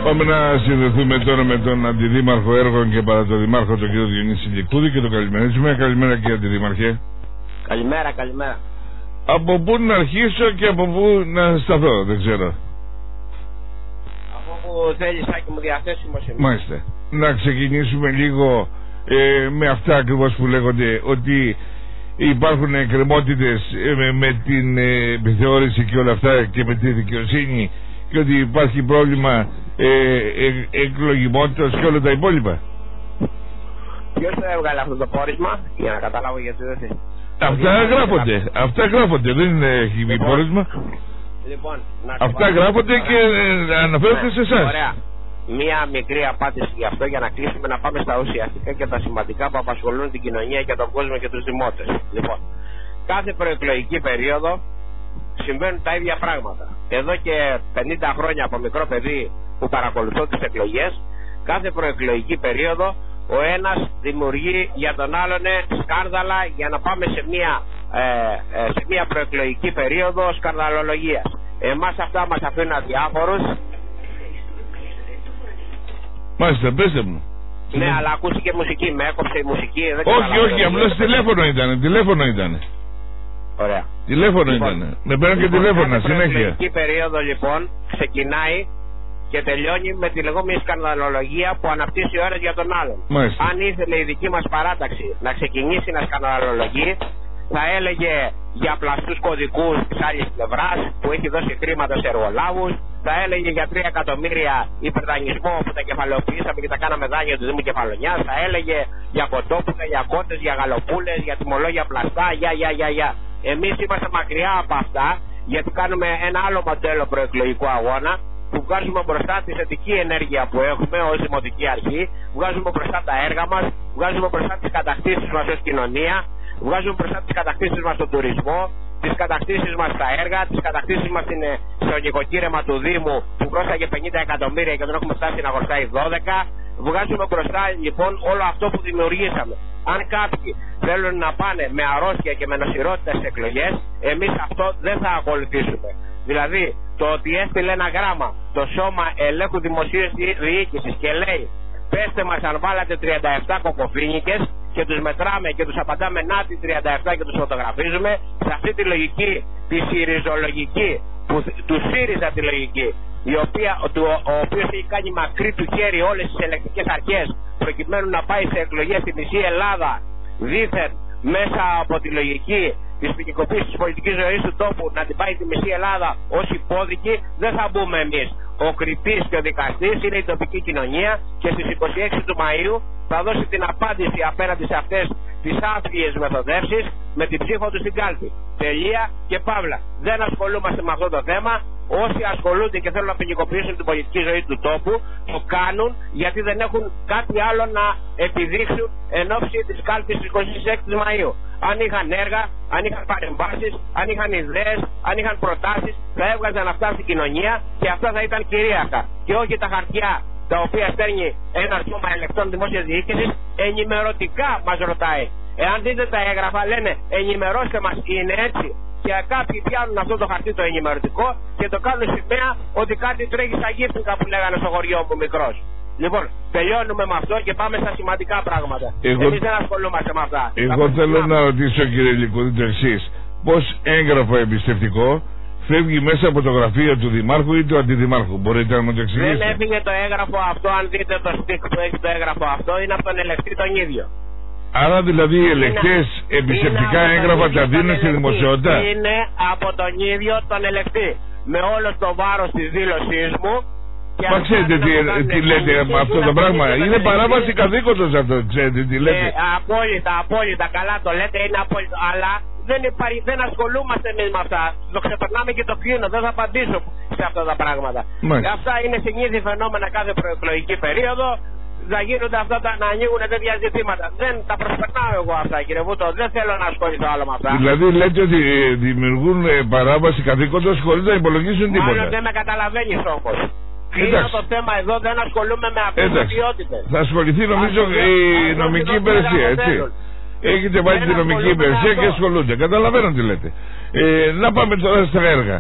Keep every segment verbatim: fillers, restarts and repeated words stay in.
Πάμε να συνδεθούμε τώρα με τον Αντιδήμαρχο Έργων και Παρατοδημάρχο, τον κύριο Διονύση Λικούδη, και τον καλημερίζουμε. Καλημέρα, κύριε Αντιδήμαρχε. Καλημέρα, καλημέρα. Από πού να αρχίσω και από πού να σταθώ, δεν ξέρω. Από πού θέλεις, Άκη μου, διαθέσιμος είμαι. Μάλιστα. Να ξεκινήσουμε λίγο ε, με αυτά ακριβώς που λέγονται, ότι υπάρχουν εκκρεμότητες ε, με, με την ε, επιθεώρηση και όλα αυτά και με τη δικαιοσύνη, και ότι υπάρχει πρόβλημα ε, ε, εκλογιμότητας και όλα τα υπόλοιπα. Ποιος το έβγαλε αυτό το πόρισμα, για να καταλάβω γιατί δεν θέλει. Αυτά γράφονται, αυτά γράφονται, δεν έχει λοιπόν, πόρισμα. Λοιπόν, να αυτά γράφονται και ε, αναφέρονται ναι, σε εσάς. Ωραία. Μία μικρή απάντηση γι' αυτό, για να κλείσουμε, να πάμε στα ουσιαστικά και τα σημαντικά που απασχολούν την κοινωνία και τον κόσμο και τους δημότες. Λοιπόν, κάθε προεκλογική περίοδο συμβαίνουν τα ίδια πράγματα. Εδώ και πενήντα χρόνια από μικρό παιδί που παρακολουθώ τις εκλογές, κάθε προεκλογική περίοδο ο ένας δημιουργεί για τον άλλον σκάνδαλα για να πάμε σε μια, ε, ε, σε μια προεκλογική περίοδο σκανδαλολογίας. Εμάς αυτά μας αφήνουν αδιάφορους. Μάλιστα, πέστε μου. Ναι, αλλά ακούστηκε μουσική, με έκοψε η μουσική. Δεν όχι, όχι, απλώς τηλέφωνο ήταν, τηλέφωνο ήταν. Ωραία. Τηλέφωνο λοιπόν, ήταν. Με παίρνουν λοιπόν, και τηλέφωνα συνέχεια. Η προεκλογική περίοδο λοιπόν ξεκινάει και τελειώνει με τη λεγόμενη σκανδαλολογία που αναπτύσσει ο ένας για τον άλλον. Μάλιστα. Αν ήθελε η δική μας παράταξη να ξεκινήσει να σκανδαλολογεί, θα έλεγε για πλαστούς κωδικούς της άλλης πλευράς που έχει δώσει χρήματα σε εργολάβους, θα έλεγε για τρία εκατομμύρια υπερδανισμό που τα κεφαλαιοποιήσαμε και τα κάναμε δάνειο του Δήμου Κεφαλονιάς, θα έλεγε για κοτόπουλα, για κότες, για γαλοπούλες, για τιμολόγια πλαστά, για, για, για, για. Εμείς είμαστε μακριά από αυτά, γιατί κάνουμε ένα άλλο μοντέλο προεκλογικού αγώνα, που βγάζουμε μπροστά τη θετική ενέργεια που έχουμε ως Δημοτική Αρχή, βγάζουμε μπροστά τα έργα μας, βγάζουμε μπροστά τις κατακτήσεις μας ως κοινωνία, βγάζουμε μπροστά τις κατακτήσεις μας στον τουρισμό, τις κατακτήσεις μας στα έργα, τις κατακτήσεις μας στο νοικοκύρεμα του Δήμου που πρόσταγε πενήντα εκατομμύρια και δεν έχουμε φτάσει να χρωστάει δώδεκα. Βγάζουμε μπροστά λοιπόν όλο αυτό που δημιουργήσαμε. Αν κάποιοι θέλουν να πάνε με αρρώστια και με νοσηρότητα στις εκλογές, εμείς αυτό δεν θα ακολουθήσουμε. Δηλαδή, το ότι έστειλε ένα γράμμα το Σώμα Ελέγχου Δημοσίου Διοίκησης και λέει, πέστε μας αν βάλατε τριάντα επτά κοκοφίνικες, και τους μετράμε και τους απαντάμε να τη τριάντα επτά και τους φωτογραφίζουμε, σε αυτή τη λογική, τη συριζολογική, που, του ΣΥΡΙΖΑ τη λογική, η οποία, του, ο οποίος έχει κάνει μακρύ του χέρι όλες τις ελεκτικές αρχές προκειμένου να πάει σε εκλογές στη μισή Ελλάδα, δήθεν μέσα από τη λογική της ποινικοποίησης της πολιτικής ζωής του τόπου να την πάει τη μισή Ελλάδα ως υπόδικη, δεν θα μπούμε εμείς. Ο κριτής και ο δικαστής είναι η τοπική κοινωνία και στις είκοσι έξι του Μαΐου θα δώσει την απάντηση απέναντι σε αυτές τις άθλιες μεθοδεύσεις με την ψήφο του στην κάλπη. Τελεία και παύλα. Δεν ασχολούμαστε με αυτό το θέμα. Όσοι ασχολούνται και θέλουν να ποινικοποιήσουν την πολιτική ζωή του τόπου, το κάνουν γιατί δεν έχουν κάτι άλλο να επιδείξουν εν ώψη της κάλπης της εικοστής έκτης Μαΐου. Αν είχαν έργα, αν είχαν παρεμβάσεις, αν είχαν ιδέες, αν είχαν προτάσεις, θα έβγαζαν αυτά στην κοινωνία και αυτά θα ήταν κυρίαρχα. Και όχι τα χαρτιά τα οποία στέλνει ένα σώμα ελεκτών δημόσιας διοίκησης, ενημερωτικά μας ρωτάει. Εάν δείτε τα έγγραφα, λένε ενημερώστε μας, είναι έτσι. Και κάποιοι πιάνουν αυτό το χαρτί το ενημερωτικό και το κάνουν σημαία ότι κάτι τρέχει στα γύφτικα που λέγανε στο χωριό μου μικρός. Λοιπόν, τελειώνουμε με αυτό και πάμε στα σημαντικά πράγματα. Εγώ... Εμείς δεν ασχολούμαστε με αυτά. Εγώ θέλω να ρωτήσω, κύριε Λικούδη, το εξής. Πώς έγγραφο εμπιστευτικό φεύγει μέσα από το γραφείο του Δημάρχου ή του Αντιδημάρχου? Μπορείτε να μου το εξηγήσετε? Δεν έφυγε το έγγραφο αυτό, αν δείτε το στικ που έχει το έγγραφο αυτό, είναι από τον ελεκτή τον ίδιο. Άρα δηλαδή οι ελεκτές εμπιστευτικά έγγραφα τα δίνουν στη δημοσιότητα? Είναι από τον ίδιο τον ελεκτή. Με όλο το βάρος της δήλωσής μου. Μα ξέρετε τι, τι λέτε με αυτό το πράγμα? Είναι παράβαση καθήκοντος αυτό, ξέρετε τι λέτε? Ε, απόλυτα, απόλυτα, καλά το λέτε, είναι απόλυτα. Αλλά δεν, υπαρ... δεν ασχολούμαστε εμείς με αυτά. Το ξεπερνάμε και το κλείνω, δεν θα απαντήσω σε αυτά τα πράγματα. Μάλιστα. Αυτά είναι συνήθι φαινόμενα κάθε προεκλογική περίοδο. Θα γίνονται αυτά τα, να ανοίγουν τέτοια ζητήματα. Δεν τα προσπερνάω εγώ αυτά, κύριε Βούτο. Δεν θέλω να ασχοληθώ άλλο με αυτά. Δηλαδή λέτε ότι δημιουργούν παράβαση καθήκοντος χωρίς να υπολογίσουν τίποτα? Μάλλον δεν με καταλαβαίνεις όμως. Είναι το θέμα εδώ, δεν ασχολούμαι με αυτές τις ιδιότητες. Θα ασχοληθεί νομίζω η νομική υπηρεσία, έτσι. Έχετε βάλει την νομική υπηρεσία και ασχολούνται. Καταλαβαίνω τι λέτε. Ε, να πάμε τώρα στα έργα.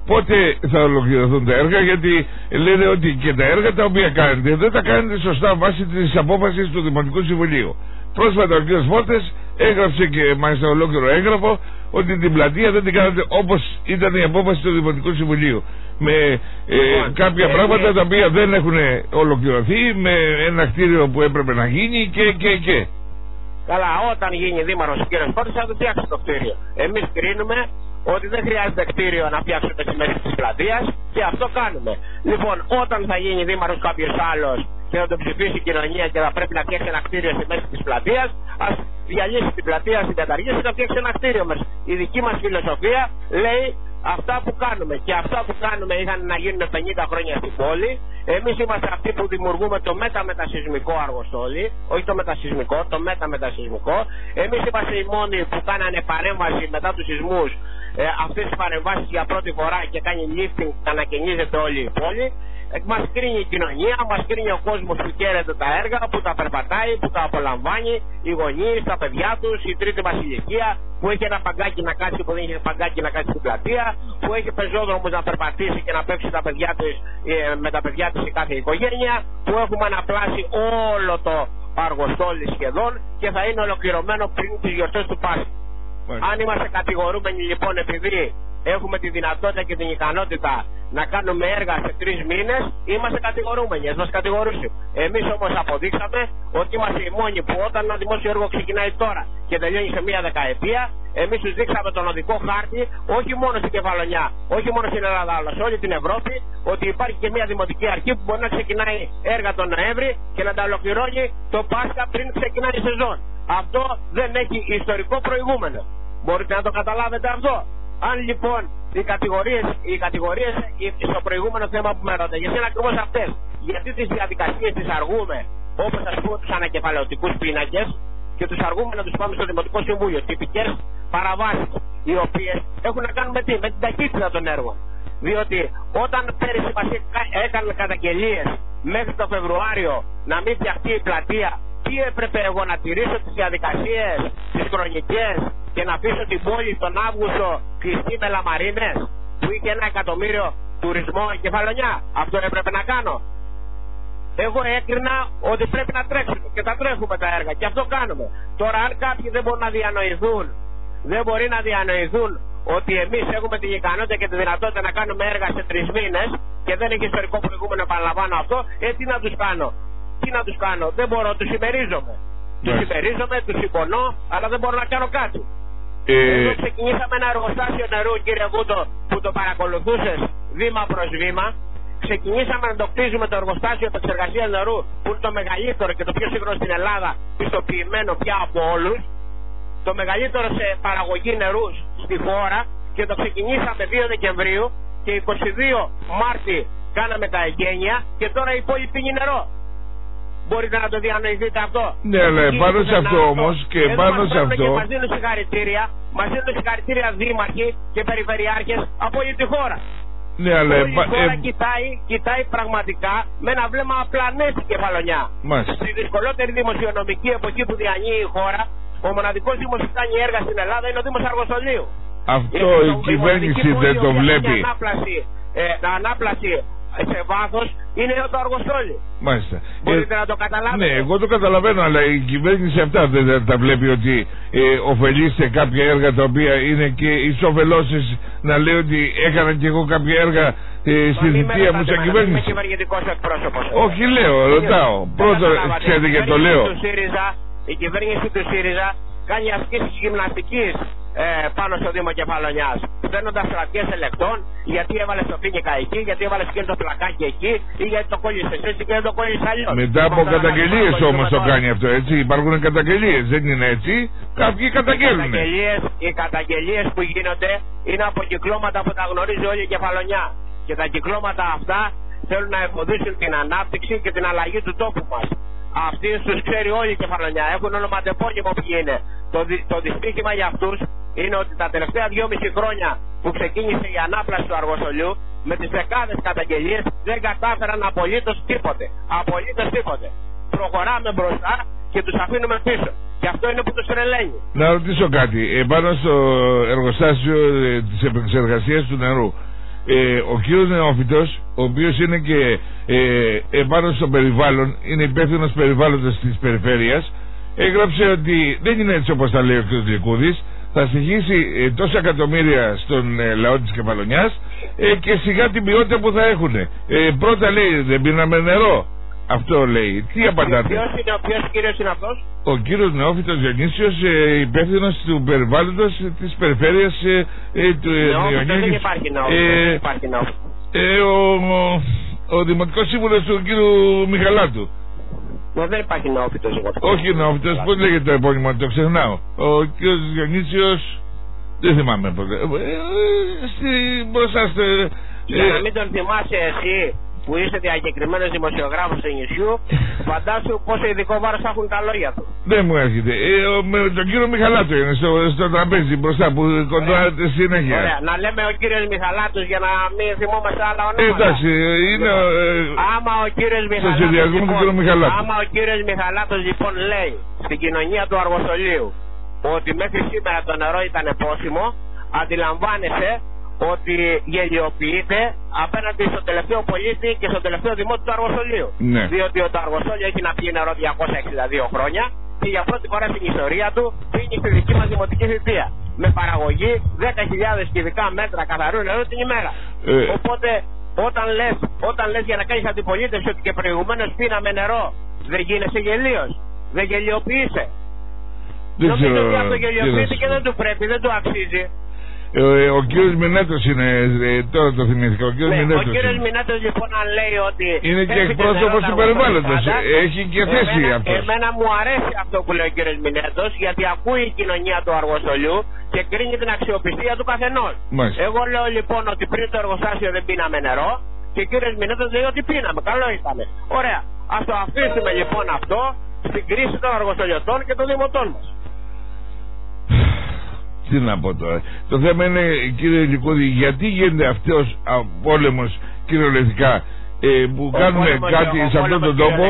πότε θα ολοκληρωθούν τα έργα, γιατί λένε ότι και τα έργα τα οποία κάνετε δεν τα κάνετε σωστά βάσει της απόφασης του Δημοτικού Συμβουλίου. Πρόσφατα ο κ. Φόρτες έγραψε και μάλιστα ολόκληρο έγγραφο ότι την πλατεία δεν την κάνατε όπως ήταν η απόφαση του Δημοτικού Συμβουλίου. Με ε, κάποια πράγματα τα οποία δεν έχουν ολοκληρωθεί, με ένα κτίριο που έπρεπε να γίνει και και και. Καλά, όταν γίνει δήμαρχος ο κ. Φόρτες θα το φτιάξει το κτίριο. Εμείς κρίνουμε ότι δεν χρειάζεται κτίριο να φτιάξουμε τη μέση της πλατείας και αυτό κάνουμε. Λοιπόν, όταν θα γίνει δήμαρχος κάποιος άλλος και θα τον ψηφίσει η κοινωνία και θα πρέπει να φτιάξει ένα κτίριο στη μέση της πλατείας, ας διαλύσει την πλατεία, στην καταργήσει και θα φτιάξει ένα κτίριο μας. Η δική μας φιλοσοφία λέει αυτά που κάνουμε. Και αυτά που κάνουμε είχαν να γίνουν πενήντα χρόνια στην πόλη. Εμείς είμαστε αυτοί που δημιουργούμε το μεταμετασυσμικό αργοστόλι, όχι το μετασυσμικό, το μεταμετασυσμικό. Εμείς είμαστε οι μόνοι που κάνανε παρέμβαση μετά τους σεισμούς. Ε, αυτές τις παρεμβάσεις για πρώτη φορά και κάνει lifting, ανακαινίζεται όλη η πόλη. Ε, μας κρίνει η κοινωνία, μας κρίνει ο κόσμος που καίρεται τα έργα, που τα περπατάει, που τα απολαμβάνει, οι γονείς, τα παιδιά τους, η τρίτη μας ηλικία που έχει ένα παγκάκι να κάτσει που δεν έχει παγκάκι να κάτσει στην πλατεία, που έχει πεζόδρομους να περπατήσει και να παίξει τα παιδιά της, ε, με τα παιδιά της η κάθε οικογένεια, που έχουμε αναπλάσει όλο το αργοστόλι σχεδόν και θα είναι ολοκληρωμένο πριν τις γιορτές του Πάσχα. Αν είμαστε κατηγορούμενοι λοιπόν επειδή έχουμε τη δυνατότητα και την ικανότητα να κάνουμε έργα σε τρεις μήνες, είμαστε κατηγορούμενοι, ας μας κατηγορούσουν. Εμείς όμως αποδείξαμε ότι είμαστε οι μόνοι που όταν ένα δημόσιο έργο ξεκινάει τώρα και τελειώνει σε μία δεκαετία, εμείς τους δείξαμε τον οδικό χάρτη, όχι μόνο στην Κεφαλονιά, όχι μόνο στην Ελλάδα, αλλά σε όλη την Ευρώπη, ότι υπάρχει και μία δημοτική αρχή που μπορεί να ξεκινάει έργα τον Νοέμβρη και να τα ολοκληρώνει το Πάσχα πριν ξεκινάει η σεζόν. Αυτό δεν έχει ιστορικό προηγούμενο. Μπορείτε να το καταλάβετε αυτό. Αν λοιπόν οι κατηγορίες, οι κατηγορίες στο προηγούμενο θέμα που με ρωτάτε, γιατί είναι ακριβώς αυτές, γιατί τις διαδικασίες τις αργούμε, όπως ας πούμε τους ανακεφαλαιωτικούς πίνακες, και τους αργούμε να τους πάμε στο Δημοτικό Συμβούλιο, τυπικές παραβάσεις, οι οποίες έχουν να κάνουν με τι, με την ταχύτητα των έργων. Διότι όταν πέρυσι μας έκαναν καταγγελίες μέχρι το Φεβρουάριο να μην φτιαχτεί η πλατεία, τι έπρεπε εγώ να τηρήσω τις διαδικασίες, τις χρονικές και να αφήσω την πόλη τον Αύγουστο κλειστή με λαμαρίνες που είχε ένα εκατομμύριο τουρισμό η Κεφαλονιά? Αυτό έπρεπε να κάνω. Εγώ έκρινα ότι πρέπει να τρέξουμε και τα τρέχουμε τα έργα και αυτό κάνουμε. Τώρα αν κάποιοι δεν μπορούν να διανοηθούν, δεν μπορεί να διανοηθούν ότι εμείς έχουμε την ικανότητα και τη δυνατότητα να κάνουμε έργα σε τρεις μήνες και δεν έχει ιστορικό προηγούμενο, επαναλαμβάνω αυτό, ε τι να τους κάνω. Τι να τους κάνω, δεν μπορώ, τους συμμερίζομαι. Yeah. Τους συμμερίζομαι, τους συμπονώ, αλλά δεν μπορώ να κάνω κάτι. Ε... Εδώ ξεκινήσαμε ένα εργοστάσιο νερού, κύριε Γούτο, που το παρακολουθούσες βήμα προς βήμα. Ξεκινήσαμε να το κτίζουμε το εργοστάσιο επεξεργασίας νερού, που είναι το μεγαλύτερο και το πιο σύγχρονο στην Ελλάδα, πιστοποιημένο πια από όλους. Το μεγαλύτερο σε παραγωγή νερού στη χώρα και το ξεκινήσαμε δύο Δεκεμβρίου και είκοσι δύο Μάρτη κάναμε τα εγγένεια και τώρα η πόλη πίνει νερό. Μπορείτε να το διανοηθείτε αυτό? Ναι, αλλά πάνω σε αυτό όμως και εδώ πάνω μας σε αυτό. Και μας δίνουν συγχαρητήρια, μας δίνουν συγχαρητήρια δήμαρχοι και περιφερειάρχες από όλη τη χώρα. Ναι, αλλά όλη η χώρα ε... κοιτάει, κοιτάει πραγματικά με ένα βλέμμα απλανές η Κεφαλονιά. Μάλιστα. Στη δυσκολότερη δημοσιονομική εποχή που διανύει η χώρα, ο μοναδικός δήμος που κάνει έργα στην Ελλάδα είναι ο Δήμος Αργοστολίου. Αυτό η, η κυβέρνηση δεν το βλέπει. Η ανάπλαση, ε, ανάπλαση σε βάθος είναι το Αργοστόλι. Μάλιστα. Μπορείτε ε, να το καταλάβετε? Ναι, εγώ το καταλαβαίνω, αλλά η κυβέρνηση αυτά δεν τα βλέπει, ότι ε, ωφελείστε κάποια έργα τα οποία είναι και εις όφελός να λέει ότι έκανα και εγώ κάποια έργα ε, στη θητεία μου σαν κυβέρνηση. Είμαι κυβερνητικός εκπρόσωπος. Όχι, λέω, ρωτάω. Πρώτο, ξέρετε και το λέω. Η κυβέρνηση του ΣΥΡΙΖΑ κάνει ασκήσεις γυμναστικής ε, πάνω στο Δήμο Κεφαλονιάς, παίρνοντας στρατιές ελεκτών, γιατί έβαλε το πίνικα εκεί, γιατί έβαλε και το πλακάκι εκεί, ή γιατί το κόλλησες έτσι και δεν το κόλλησες αλλιώς. Μετά από καταγγελίες όμως το κάνει αυτό, έτσι. Υπάρχουν καταγγελίες, δεν είναι έτσι. Κάποιοι καταγγέλνουν. Οι καταγγελίες, οι καταγγελίες που γίνονται είναι από κυκλώματα που τα γνωρίζει όλη η Κεφαλονιά. Και τα κυκλώματα αυτά θέλουν να εμποδίσουν την ανάπτυξη και την αλλαγή του τόπου μας. Αυτοί τους ξέρει όλη η Κεφαλονιά, έχουν ονοματεπώνυμο ποιοι είναι. Το, δι, το δυστύχημα για αυτούς είναι ότι τα τελευταία δυόμιση χρόνια που ξεκίνησε η ανάπλαση του Αργοστολιού, με τις δεκάδες καταγγελίες δεν κατάφεραν απολύτως τίποτε. Απολύτως τίποτε. Προχωράμε μπροστά και τους αφήνουμε πίσω. Και αυτό είναι που τους τρελαίνει. Να ρωτήσω κάτι, επάνω στο εργοστάσιο ε, της επεξεργασίας του νερού. ε, ο κύριος Νεόφυτος, ο οποίος είναι και ε, επάνω στο περιβάλλον, είναι υπεύθυνος περιβάλλοντος της περιφέρειας, έγραψε ότι δεν είναι έτσι όπως τα λέει ο κ. Λικούδης, θα στοιχήσει ε, τόσα εκατομμύρια στον ε, λαό της Κεφαλονιάς ε, και σιγά την ποιότητα που θα έχουν. Ε, πρώτα λέει δεν πίναμε νερό. Αυτό λέει. Τι απαντάτε? Ποιος είναι ο ποιος κύριος είναι αυτός? Ο κύριος Νεόφυτος Διονύσιος, ε, υπεύθυνος του περιβάλλοντος της περιφέρειας ε, ε, του Νεόφυτος. Δεν υπάρχει Νεόφυτος. Ε, δεν υπάρχει Νεόφυτος. Ε, ο, ο, ο δημοτικός σύμβουλος του κύριου Μιχαλάτου. Μα δεν υπάρχει Νεόφυτος. Όχι Νεόφυτος, πώς λέγεται το επώνυμο, το ξεχνάω. Ο κύριος Διονύσιος, δεν θυμάμαι ποτέ. Ε, ε, στη, μπροστά στο... Ε, Για να μην τον θυμάσαι εσύ που είσαι διακεκριμένος δημοσιογράφος του νησιού, φαντάσου πόσο ειδικό βάρος θα έχουν τα λόγια του. Δεν μου έρχεται. Ε, ο, με τον κύριο Μιχαλάτου είναι στο, στο τραπέζι μπροστά που κοντράρεται συνέχεια. Ωραία, να λέμε ο κύριος Μιχαλάτος για να μην θυμόμαστε άλλα ονόματα. Ε, εντάξει, είναι. Ε, άμα ο κύριος Μιχαλάτος. Λοιπόν, άμα ο κύριος Μιχαλάτος λοιπόν λέει στην κοινωνία του Αργοσολίου ότι μέχρι σήμερα το νερό ήταν πόσιμο, αντιλαμβάνεσαι ότι γελιοποιείται απέναντι στο τελευταίο πολίτη και στο τελευταίο δημότη του Αργοσολίου. Ναι. Διότι το Αργοσόλιο έχει να πιει νερό διακόσια εξήντα δύο χρόνια και για πρώτη φορά στην ιστορία του πίνει στη δική μας δημοτική θητεία. Με παραγωγή δέκα χιλιάδες κυβικά μέτρα καθαρού νερού την ημέρα. Ε. Οπότε όταν λες, όταν λες για να κάνεις αντιπολίτευση ότι και προηγουμένως πίναμε νερό, δεν γίνεσαι γελίος, δεν γελιοποιείσαι. Νομίζω ότι αυτό γελιοποιείται και δεν του πρέπει, δεν του αξίζει. Ε, ο κύριος Μινέτος είναι, ε, τώρα το θυμήθηκα. Ο κύριος, ναι, Μινέτος, ο κύριος Μινέτος λοιπόν αν λέει ότι είναι και εκπρόσωπος του περιβάλλοντος, έχει και θέση εμένα, αυτός. Εμένα μου αρέσει αυτό που λέει ο κύριος Μινέτος, γιατί ακούει η κοινωνία του Αργοσολιού και κρίνει την αξιοπιστία του καθενός. Μάλιστα. Εγώ λέω λοιπόν ότι πριν το εργοστάσιο δεν πίναμε νερό και ο κύριος Μινέτος λέει ότι πίναμε, καλό ήταν. Ωραία, ας το αφήσουμε λοιπόν αυτό στην κρίση των Αργοσολιωτών και των δημοτών μας. Τι να πω τώρα. Το θέμα είναι, κύριε Λικούδη, γιατί γίνεται αυτός ο πόλεμος κυριολεκτικά ε, που ο κάνουμε κάτι ο, σε αυτόν τον τόπο.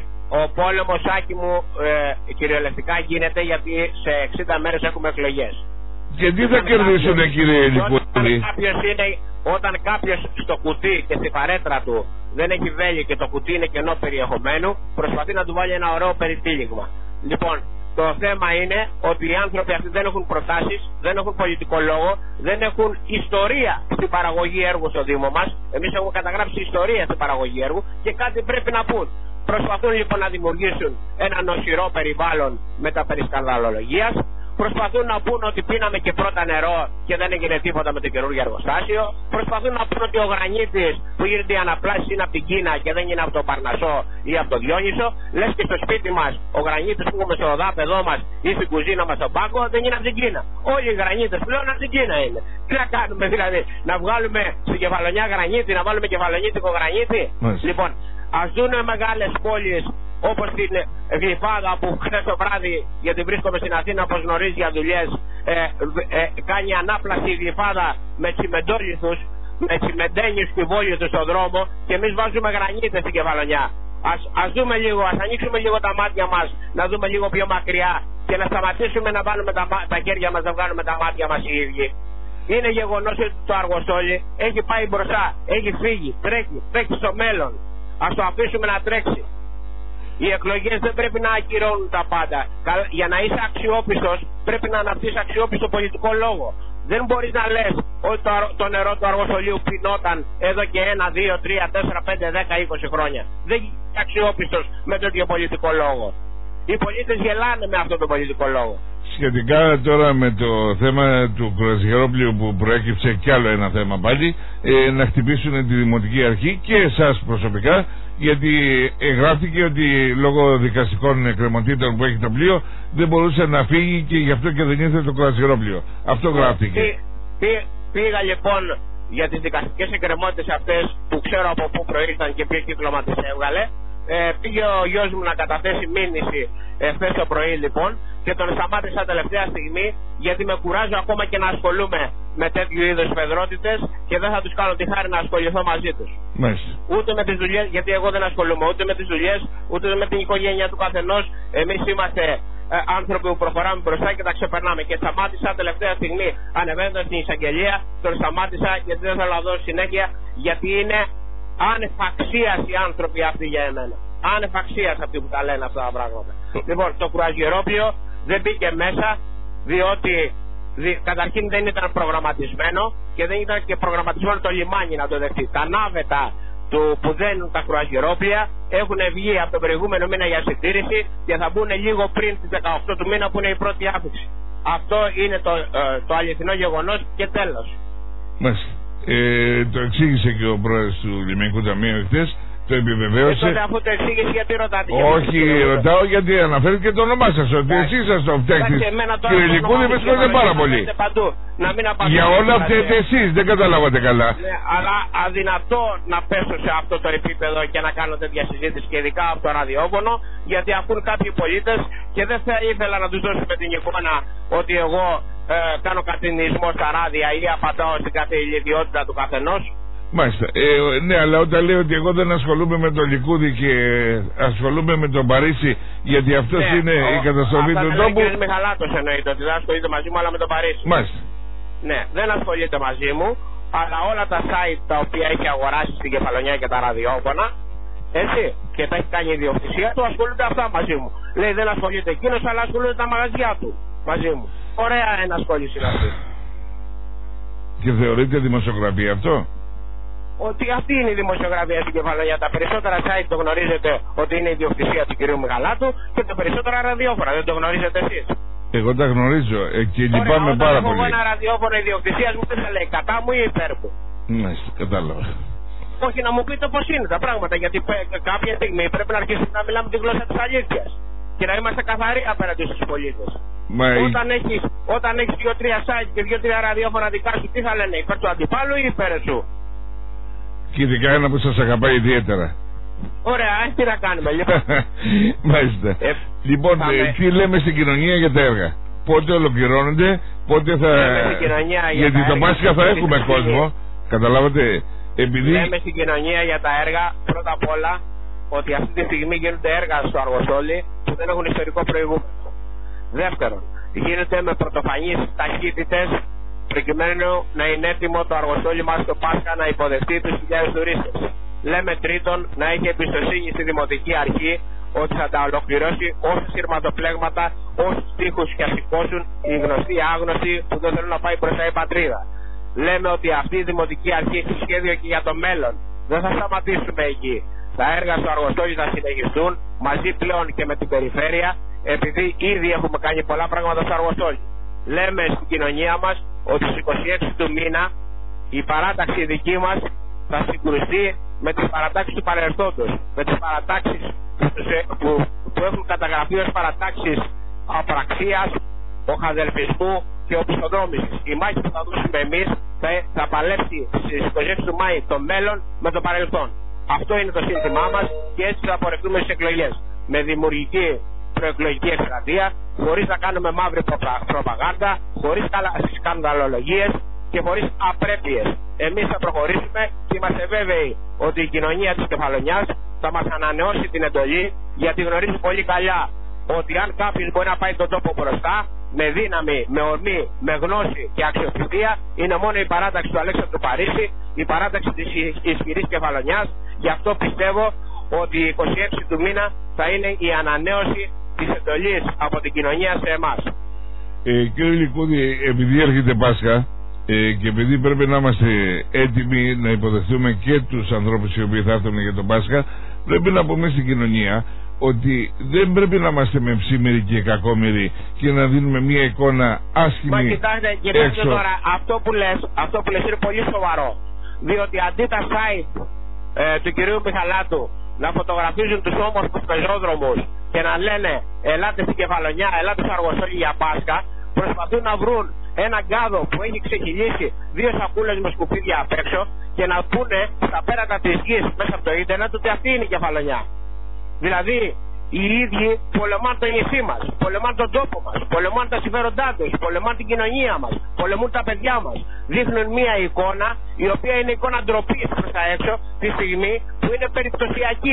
Ο πόλεμος, Άκη μου, ε, κυριολεκτικά γίνεται γιατί σε εξήντα μέρες έχουμε εκλογές. Και τι θα κερδίσουν, κύριε Λικούδη? Όταν κάποιος, είναι, όταν κάποιος στο κουτί και στη παρέτρα του δεν έχει βέλη και το κουτί είναι κενό περιεχομένου, προσπαθεί να του βάλει ένα ωραίο περιτύλιγμα. Λοιπόν, το θέμα είναι ότι οι άνθρωποι αυτοί δεν έχουν προτάσεις, δεν έχουν πολιτικό λόγο, δεν έχουν ιστορία στην παραγωγή έργου στο Δήμο μας. Εμείς έχουμε καταγράψει ιστορία στην παραγωγή έργου και κάτι πρέπει να πούν. Προσπαθούν λοιπόν να δημιουργήσουν ένα νοσηρό περιβάλλον με τα περί σκανδαλολογίας. Προσπαθούν να πούν ότι πίναμε και πρώτα νερό και δεν έγινε τίποτα με το καινούργιο εργοστάσιο. Προσπαθούν να πούν ότι ο γρανίτης που γίνεται η αναπλάση είναι από την Κίνα και δεν είναι από το Παρνασσό ή από το Διόνυσο. Λες και στο σπίτι μας ο γρανίτης που έχουμε στο δάπεδό μας ή στην κουζίνα μας στον πάγκο δεν είναι από την Κίνα. Όλοι οι γρανίτες πλέον από την Κίνα είναι. Τι να κάνουμε δηλαδή, να βγάλουμε στην Κεφαλονιά γρανίτη, να βάλουμε κεφαλονίτικο γρανίτη? Μάλιστα. Λοιπόν, ας δουν μεγάλες πόλεις όπως την Γλυφάδα που χθες το βράδυ, γιατί βρίσκομαι στην Αθήνα όπως γνωρίζει για δουλειές, ε, ε, κάνει ανάπλαση η Γλυφάδα με τσιμεντόλιθους, με τσιμεντένιους κυβόλιθους στον δρόμο και εμείς βάζουμε γρανίτες στην Κεφαλονιά. Ας, ας δούμε λίγο, ας ανοίξουμε λίγο τα μάτια μας, να δούμε λίγο πιο μακριά και να σταματήσουμε να βάλουμε τα, τα χέρια μας, να βγάλουμε τα μάτια μας οι ίδιοι. Είναι γεγονός ότι το Αργοσόλι έχει πάει μπροστά, έχει φύγει, τρέχει, τρέχει στο μέλλον. Ας το αφήσουμε να τρέξει. Οι εκλογές δεν πρέπει να ακυρώνουν τα πάντα. Για να είσαι αξιόπιστος πρέπει να αναπτύσσεις αξιόπιστο πολιτικό λόγο. Δεν μπορείς να λες ότι το, το νερό του Αργοσολίου πεινόταν εδώ και ένα, δύο, τρία, τέσσερα, πέντε, δέκα, είκοσι χρόνια. Δεν είναι αξιόπιστος με τέτοιο πολιτικό λόγο. Οι πολίτες γελάνε με αυτό το πολιτικό λόγο. Σχετικά τώρα με το θέμα του κρουαζιερόπλοιου που προέκυψε κι άλλο ένα θέμα πάλι, ε, να χτυπήσουν τη Δημοτική Αρχή και εσάς προσωπικά, γιατί εγγράφτηκε ότι λόγω δικαστικών εκκρεμωτήτων που έχει το πλοίο δεν μπορούσε να φύγει και γι' αυτό και δεν ήρθε το κρουαζιερόπλοιο. Αυτό γράφτηκε. Πή, πή, πήγα λοιπόν για τις δικαστικές εκκρεμότητες αυτές που ξέρω από πού προήλθαν και ποιο κύκλωμα τις έβγαλε. Ε, πήγε ο γιος μου να καταθέσει μήνυση ε, χθες το πρωί λοιπόν και τον σταμάτησα τελευταία στιγμή γιατί με κουράζω ακόμα και να ασχολούμαι με τέτοιου είδους φεδρότητες και δεν θα τους κάνω τη χάρη να ασχοληθώ μαζί τους. Μάλιστα. Ούτε με τις δουλειές, γιατί εγώ δεν ασχολούμαι ούτε με τις δουλειές ούτε με την οικογένεια του καθενός. Εμείς είμαστε ε, άνθρωποι που προχωράμε μπροστά και τα ξεπερνάμε. Και σταμάτησα τελευταία στιγμή ανεβαίνοντας στην εισαγγελία, τον σταμάτησα γιατί δεν θέλω να δώσω συνέχεια, γιατί είναι άνευ αξίας οι άνθρωποι αυτοί για εμένα. Άνευ αξίας αυτοί που τα λένε αυτά τα πράγματα. Λοιπόν, το κρουαζιερόπλοιο δεν μπήκε μέσα διότι δι, καταρχήν δεν ήταν προγραμματισμένο και δεν ήταν και προγραμματισμένο το λιμάνι να το δεχτεί. Τα ναύετα του που δένουν τα κρουαζιερόπλοια έχουν βγει από τον προηγούμενο μήνα για συντήρηση και θα μπουν λίγο πριν τις δεκαοκτώ του μήνα που είναι η πρώτη άφηξη. Αυτό είναι το, ε, το αληθινό γεγονός και τέλος. Μάλιστα. Ε, το εξήγησε και ο πρόεδρος του Λιμενικού Ταμείου χθες, το επιβεβαίωσε. Ε, τότε αφού το εξήγησε γιατί ρωτάτε? Όχι, ρωτάω γιατί αναφέρει και το όνομά σας, ότι εσείς σας το φταίχτης. Κύριε Λικούδη, με συγχωρείτε πάρα πολύ. Να μην για όλα αυτά εσείς, δεν καταλάβατε καλά. Ναι, αλλά αδυνατό να πέσω σε αυτό το επίπεδο και να κάνω τέτοια συζήτηση και ειδικά από το ραδιόφωνο, γιατί ακούν κάποιοι πολίτες και δεν θα ήθελα να τους δώσουμε την εικόνα ότι εγώ ε, κάνω κατηνισμό στα ράδια ή απαντάω στην κάθε ιδιότητα του καθενός. Μάλιστα. Ε, ναι, αλλά όταν λέει ότι εγώ δεν ασχολούμαι με τον Λικούδη και ασχολούμαι με τον Παρίσι, γιατί αυτός ναι, είναι ο, η καταστροφή του τόπου. Ο κ. Μιχαλάτος εννοείται ότι δεν ασχολείται μαζί μου, αλλά με τον Παρίσι. Μάλιστα. Ναι, δεν ασχολείται μαζί μου, αλλά όλα τα site τα οποία έχει αγοράσει στην Κεφαλονιά και τα ραδιόφωνα, έτσι, και τα έχει κάνει ιδιοκτησία του, ασχολούνται αυτά μαζί μου. Λέει δεν ασχολείται εκείνος, αλλά ασχολούνται τα μαγαζιά του μαζί μου. Ωραία ενασχόληση είναι αυτή. Και θεωρείτε δημοσιογραφία αυτό? Ότι αυτή είναι η δημοσιογραφία στην Κεφαλονιά. Τα περισσότερα site το γνωρίζετε ότι είναι η ιδιοκτησία του κ. Μιχαλάτου και τα περισσότερα ραδιόφωνα. Δεν το γνωρίζετε εσείς? Εγώ τα γνωρίζω ε, και λυπάμαι πάρα πολύ. Όταν έχω ένα ραδιόφωνο ιδιοκτησίας μου, δεν θα λέει κατά μου ή υπέρ μου. Ναι, κατάλαβα. Όχι, να μου πείτε πώς είναι τα πράγματα, γιατί κάποια στιγμή πρέπει να αρχίσουμε να μιλάμε τη γλώσσα της αλήθειας και να είμαστε καθαροί απέναντι στους πολίτες. Μα όταν η... έχεις, όταν έχεις δύο-τρία site και δύο-τρία ραδιόφωνα δικά σου, τι θα λένε, υπέρ του αντιπάλου ή υπέρ σου? Και ειδικά ένα που σας αγαπάει ιδιαίτερα. Ωραία, τι να κάνουμε λοιπόν. Μάλιστα. Ε, λοιπόν, με... τι λέμε στην κοινωνία για τα έργα? Πότε ολοκληρώνονται, πότε θα... Για γιατί το Πάσχα θα έχουμε κόσμο. Καταλάβατε, επειδή... Λέμε στην κοινωνία για τα έργα, πρώτα απ' όλα, ότι αυτή τη στιγμή γίνονται έργα στο Αργοσόλι που δεν έχουν ιστορικό προηγούμενο. Δεύτερον, γίνεται με πρωτοφανείς ταχύτητες προκειμένου να είναι έτοιμο το Αργοσόλι μας το Πάσχα να υποδεχτεί τους χιλιάδες τουρίστες. Λέμε τρίτον, να έχει εμπιστοσύνη στη Δημοτική Αρχή ότι θα τα ολοκληρώσει όσους σειρματοπλέγματα, όσους τείχους και ασηκώσουν οι γνωστοί άγνωστοι που δεν θέλουν να πάει μπροστά η πατρίδα. Λέμε ότι αυτή η Δημοτική Αρχή έχει σχέδιο και για το μέλλον. Δεν θα σταματήσουμε εκεί. Τα έργα στο Αργοσόλι θα συνεχιστούν μαζί πλέον και με την περιφέρεια, επειδή ήδη έχουμε κάνει πολλά πράγματα στο Αργοσόλι. Λέμε στην κοινωνία μας ότι στις είκοσι έξι του μήνα η παράταξη δική μας θα συγκρουστεί με τις παρατάξεις του παρελθόντος, με τις παρατάξεις που, που έχουν καταγραφεί ως παρατάξεις απραξίας, οχαδελφισμού και οπισθοδρόμησης. Η μάχη που θα δώσουμε εμείς θα, θα παλέψει στις είκοσι έξι του Μάη το μέλλον με το παρελθόν. Αυτό είναι το σύνθημά μας και έτσι θα απορρευτούμε στις εκλογές. Με δημιουργική προεκλογική εκστρατεία, χωρίς να κάνουμε μαύρη προπαγάνδα, χωρίς σκανδαλολογίες και χωρίς απρέπειες. Εμείς θα προχωρήσουμε και είμαστε βέβαιοι ότι η κοινωνία της Κεφαλονιάς θα μας ανανεώσει την εντολή, γιατί γνωρίζει πολύ καλά ότι αν κάποιος μπορεί να πάει τον τόπο μπροστά με δύναμη, με ορμή, με γνώση και αξιοπιστία, είναι μόνο η παράταξη του Αλέξανδρου Παρίσι, η παράταξη της ισχυρής Κεφαλονιάς. Γι' αυτό πιστεύω ότι η είκοσι έξι του μήνα θα είναι η ανανέωση της εντολής από την κοινωνία σε εμάς. Ε, κύριε Λικούδη, επειδή έρχεται Πάσχα ε, και επειδή πρέπει να είμαστε έτοιμοι να υποδεχτούμε και τους ανθρώπους οι οποίοι θα έρθουν για τον Πάσχα, πρέπει να πούμε στην κοινωνία ότι δεν πρέπει να είμαστε με ψήμεροι και κακόμεροι και να δίνουμε μια εικόνα άσχημη. Μα κοιτάξτε, κοιτάξτε τώρα, αυτό που λες, αυτό που λες είναι πολύ σοβαρό. Διότι αντί τα site ε, του κυρίου Μιχαλάτου να φωτογραφίζουν τους όμορφους πεζόδρομους και να λένε ελάτε στην Κεφαλονιά, ελάτε στο Αργοσόλι για Πάσχα, προσπαθούν να βρουν ένα γκάδο που έχει ξεχυλήσει δύο σακούλες με σκουπίδια απ' έξω και να πούνε στα πέρατα της γης μέσα από το ίντερνετ ότι αυτή είναι η Κεφαλονιά. Δηλαδή οι ίδιοι πολεμάνε το νησί μας, πολεμάνε τον τόπο μας, πολεμάνε τα συμφέροντά τους, πολεμάνε την κοινωνία μας, πολεμούν τα παιδιά μας. Δείχνουν μια εικόνα η οποία είναι εικόνα ντροπής προς τα έξω τη στιγμή που είναι περιπτωσιακή.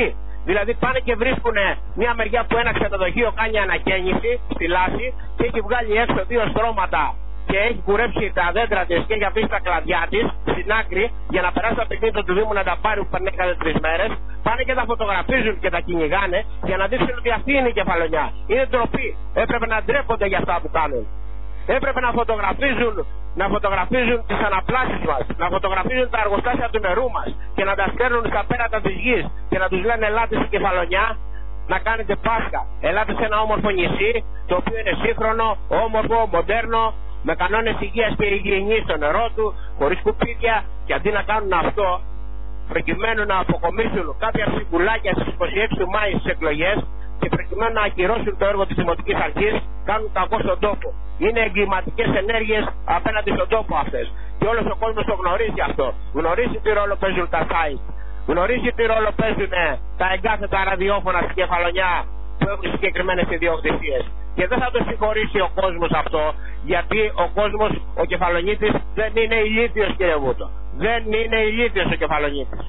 Δηλαδή πάνε και βρίσκουν μια μεριά που ένα ξενοδοχείο κάνει ανακαίνιση στη Λάση και έχει βγάλει έξω δύο στρώματα και έχει κουρέψει τα δέντρα της και έχει αφήσει τα κλαδιά της στην άκρη για να περάσει το αυτοκίνητο του Δήμου να τα πάρει που περνάει κάθε τρεις μέρες. Πάνε και τα φωτογραφίζουν και τα κυνηγάνε για να δείξουν ότι αυτή είναι η Κεφαλονιά. Είναι ντροπή. Έπρεπε να ντρέπονται για αυτά που κάνουν. Έπρεπε να φωτογραφίζουν, να φωτογραφίζουν τις αναπλάσεις μας, να φωτογραφίζουν τα εργοστάσια του νερού μας και να τα στέλνουν στα πέρατα της γης και να τους λένε ελάτε στην Κεφαλονιά να κάνετε Πάσχα. Ελάτε σε ένα όμορφο νησί το οποίο είναι σύγχρονο, όμορφο, μοντέρνο, με κανόνες υγείας και υγιεινής στο νερό του, χωρίς σκουπίδια, και αντί να κάνουν αυτό, προκειμένου να αποκομίσουν κάποια ψυχουλάκια στις είκοσι έξι του Μάη στις εκλογές και προκειμένου να ακυρώσουν το έργο της Δημοτικής Αρχής, κάνουν κακό στον τόπο. Είναι εγκληματικές ενέργειες απέναντι στον τόπο αυτές. Και όλος ο κόσμος το γνωρίζει αυτό. Γνωρίζει τι ρόλο παίζουν τα site. Γνωρίζει τι ρόλο παίζουν τα εγκάθετα ραδιόφωνα στην Κεφαλονιά που έχουν συγκεκριμένες ιδιοκτησίες. Και δεν θα το συγχωρήσει ο κόσμος αυτό, γιατί ο κόσμος, ο Κεφαλονίτης, δεν είναι ηλίθιος, κύριε Βούτο. Δεν είναι ηλίθιος ο Κεφαλονίτης.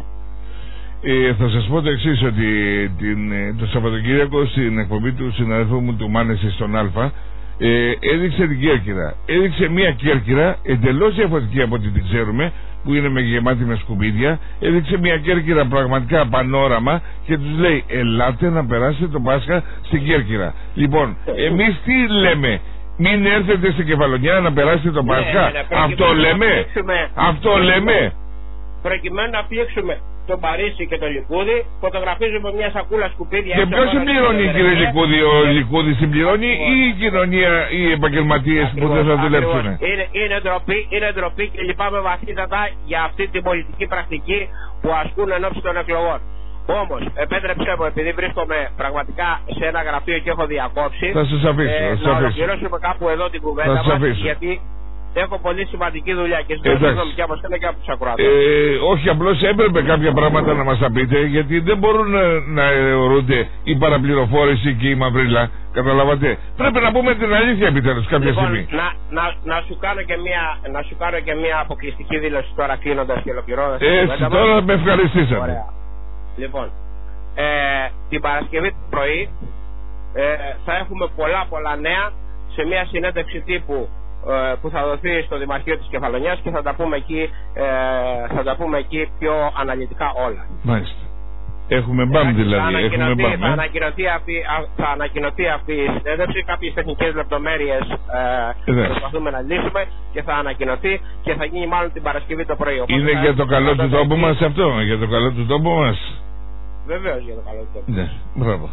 Ε, θα σας πω το εξής, ότι την, το Σαββατοκύριακο στην εκπομπή του συναδελφού μου του Μάνεση στον Α, ε, έδειξε την Κέρκυρα. Έδειξε μια Κέρκυρα εντελώς διαφορετική από ό,τι την ξέρουμε, που είναι με γεμάτη με σκουπίδια. Έδειξε μια Κέρκυρα πραγματικά πανόραμα και τους λέει ελάτε να περάσετε το Πάσχα στην Κέρκυρα. Λοιπόν, εμείς τι λέμε? Μην έρθετε στην Κεφαλονιά να περάσετε το Πάσχα? Ναι, ναι, αυτό λέμε? Αυτό λέμε? Προκειμένου να πλήξουμε το Παρίσι και το Λικούδι, φωτογραφίζουμε μια σακούλα σκουπίδια. Και ποιος συμπληρώνει, κύριε Λικούδη? Ο Λικούδης συμπληρώνει ή η κοινωνία, οι επαγγελματίες που δεν θα δουλέψουν? Είναι, είναι, ντροπή, είναι ντροπή και λυπάμαι βαθύτατα για αυτή την πολιτική πρακτική που ασκούν ενώπιση των εκλογών. Όμως, επέτρεψέ μου, επειδή βρίσκομαι πραγματικά σε ένα γραφείο και έχω διακόψει, θα σας αφήσω, ε, σας να αφήσω. ολοκληρώσουμε κάπου εδώ την κουβέντα μας, γιατί έχω πολύ σημαντική δουλειά και ζητώ συγγνώμη και από σένα και από τους ακροατές. Ε, όχι, απλώς έπρεπε κάποια πράγματα να μας τα πείτε, γιατί δεν μπορούν να, να αιρεωρούνται η παραπληροφόρηση και η μαυρίλα. Καταλάβατε? Πρέπει να πούμε την αλήθεια επιτέλους κάποια λοιπόν, στιγμή. Να, να, να, σου κάνω και μια, να σου κάνω και μια αποκλειστική δήλωση τώρα, κλείνοντας και ολοκληρώνοντας. Έτσι, τώρα μας. Με ευχαριστήσατε. Ωραία. Λοιπόν, ε, την Παρασκευή το πρωί ε, θα έχουμε πολλά πολλά νέα σε μια συνέντευξη τύπου που θα δοθεί στο Δημαρχείο της Κεφαλονιάς και θα τα πούμε εκεί, ε, θα τα πούμε εκεί πιο αναλυτικά όλα. Μάλιστα. Έχουμε μπαμ δηλαδή. Θα Έχουμε μπαμ, θα, ανακοινωθεί αυτή, θα ανακοινωθεί αυτή η συνέντευξη, κάποιες τεχνικές λεπτομέρειες ε, ε, προσπαθούμε να λύσουμε και θα ανακοινωθεί και θα γίνει μάλλον την Παρασκευή το πρωί. Είναι για το καλό του τόπου μας αυτό, για το καλό του τόπου μας. Βεβαίως για το καλό του τόπου. Ναι, μπράβο.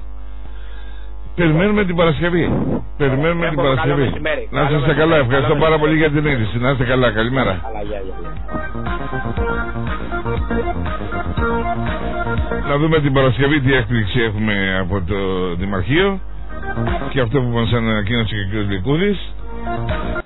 Περιμένουμε την Παρασκευή. Περιμένουμε την Παρασκευή. Να είστε καλά. Ευχαριστώ πάρα πολύ για την είδηση. Να είστε καλά. Καλημέρα. Να δούμε την Παρασκευή τι έκπληξη έχουμε από το Δημαρχείο και αυτό που μας ανακοίνωσε και ο κ. Λικούδης.